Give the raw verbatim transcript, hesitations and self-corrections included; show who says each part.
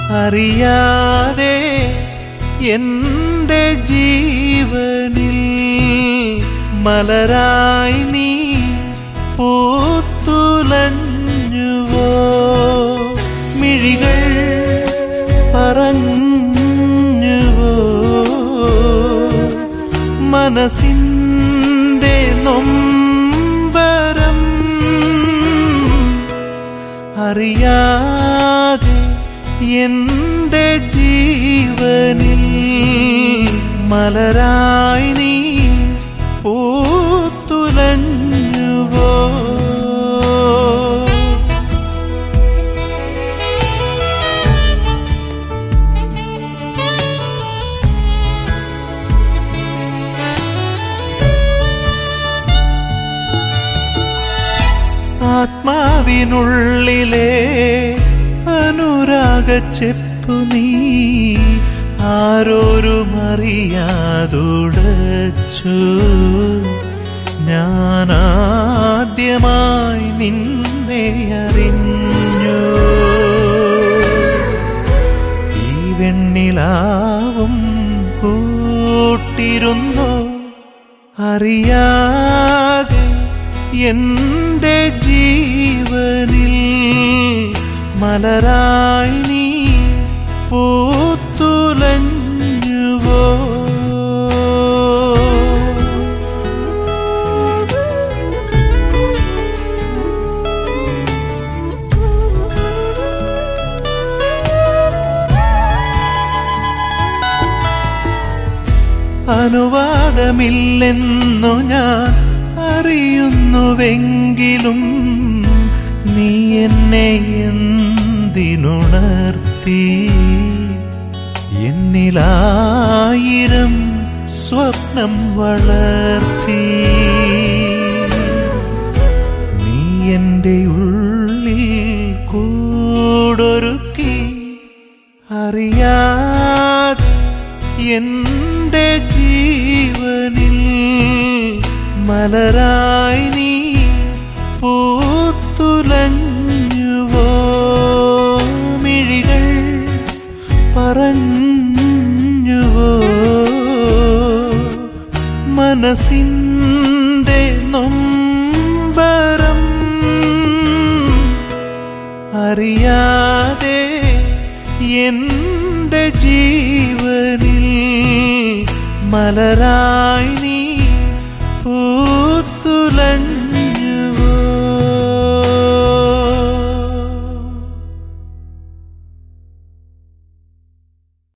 Speaker 1: അറിയാതെ എൻ്റെ ജീവനിൽ മലരായി നീ പൂത്തുലഞ്ഞുവോ. മിഴികൾ പറഞ്ഞുവോ മനസ്സിൻ്റെ നൊമ്പരം. അറിയാതെ എൻ്റെ ജീവനിൽ മലരായി നീ പൂത്തുലഞ്ഞുവോ. ആത്മാവിനുള്ളിലെ അനുരാഗച്ചെപ്പു നീ ആരോരും അറിയാതുടച്ചു. ഞാനാദ്യമായി നിന്നെ അറിഞ്ഞു. ഈ വെണ്ണിലാവും കൂട്ടിരുന്നു. അറിയാതെ എൻ്റെ ജീവനിൽ മലരായി നീ പൂത്തുലഞ്ഞുവോ. അനുവാദമില്ലെന്നു ഞാൻ അറിയുന്നുവെങ്കിലും നീ എന്നെ എന്തിനുണർത്തി. എന്നിലായിരം സ്വപ്നം വളർത്തി. നീ എൻ്റെ ഉള്ളിൽ കൂടൊരുക്കി. അറിയാതെ എൻ്റെ ജീവനിൽ മലരായി നീ പൂത്തുലഞ്ഞുവോ. മിഴികൾ പറഞ്ഞുവോ മനസ്സിൻ്റെ നൊമ്പരം. അറിയാതെ എൻ്റെ ജീവനിൽ മലരായി